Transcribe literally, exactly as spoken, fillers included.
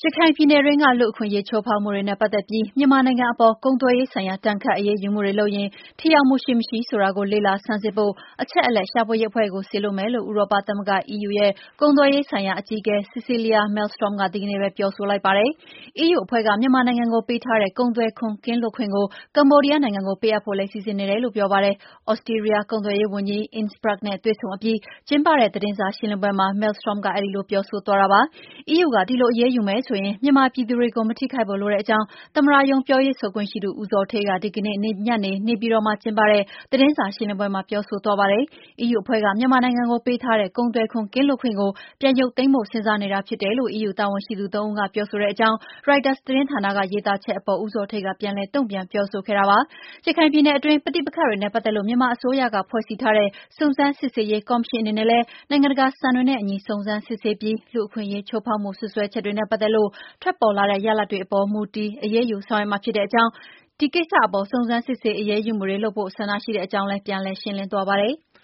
ရခိုင်ပြည်နယ်တွင်းက လူ့အခွင့်အရေးချိုးဖောက်မှုတွေနဲ့ပတ်သက်ပြီး မြန်မာနိုင်ငံအပေါ် ကုန်သွယ်ရေးဆိုင်ရာ ဒဏ်ခတ်အရေးယူမှုတွေလုပ်ရင် ထိရောက်မှုရှိမရှိဆိုတာကို လေ့လာဆန်းစစ်ဖို့ အချက်အလက်ရှာဖွေရေးအဖွဲ့ကို စေလွှတ်မယ်လို့ ဥရောပသမဂ္ဂ E U ရဲ့ ကုန်သွယ်ရေးဆိုင်ရာအကြီးအကဲ Cecilia Malmström က ဒီကနေ့ပဲ ပြောဆိုလိုက်ပါတယ်။ E U အဖွဲ့က မြန်မာနိုင်ငံကိုပေးထားတဲ့ ကုန်သွယ်ခွန်ကင်းလွတ်ခွင့်ကို ကမ္ဘောဒီးယားနိုင်ငံကို ပေးအပ်ဖို့လည်း စီစဉ်နေတယ်လို့ ပြောပါတယ်။ သြစတြီးယားကုန်သွယ်ရေးဝန်ကြီး Innsbruck နဲ့တွေ့ဆုံအပြီးကျင်းပတဲ့သတင်းစာရှင်းလင်းပွဲမှာ Malmström ကအဲဒီလိုပြောဆိုသွားတာပါ။ E U ကဒီလိုအရေးယူမယ်ဆိုရင် မြန်မာပြည်သူတွေကို မထိခိုက်ဖို့လိုတဲ့အကြောင်း သမ္မတရုံးပြောရေးဆိုခွင့်ရှိသူ ဦးဇော်ဌေးက ဒီကနေ့ညနေ နေပြည်တော်မှာကျင်းပတဲ့သတင်းစာရှင်းလင်းပွဲမှာ ပြောဆိုသွားပါတယ်။ E U အဖွဲ့က မြန်မာနိုင်ငံကိုပေးထားတဲ့ ကုန်သွယ်ခွန်ကင်းလွတ်ခွင့်ကို ပြန်ရုပ်သိမ်းဖို့ စဉ်းစားနေတာဖြစ်တယ်လို့ E U တာဝန်ရှိသူသုံးဦးက ပြောဆိုတဲ့အကြောင်း ရိုက်တာသတင်းဌာနကရေးသားချက်အပေါ် ဦးဇော်ဌေးက ပြန်လည်တုန့်ပြန်ပြောဆိုခဲ့တာပါ။ ရခိုင်ပြည်နယ်အတွင်း ပဋိပက္ခတွေနဲ့ပတ်သက်လို့ မြန်မာအစိုးရကဖွဲ့စည်းထားတဲ့ စုံစမ်းစစ်ဆေးရေးကော်မရှင်အနေနဲ့လည်း နိုင်ငံတကာစံတွေနဲ့အညီ စုံစမ်းစစ်ဆေးပြီး လူ့အခွင့်အရေးချိုးဖောက်မှုစွပ်စွဲချက်တွေနဲ့ပတ်သက်လို့ ထွက်ပေါ်လာတဲ့ရလဒ်တွေအပေါ်မူတည် အရေးယူဆောင်ရွက်မှာဖြစ်တဲ့အကြောင်း၊ ဒီကိစ္စအပေါ် စုံစမ်းစစ်ဆေးအရေးယူမှုတွေလုပ်ဖို့ ဆန္ဒရှိတဲ့အကြောင်းလည်း ပြန်လည်ရှင်းလင်းသွားပါတယ်။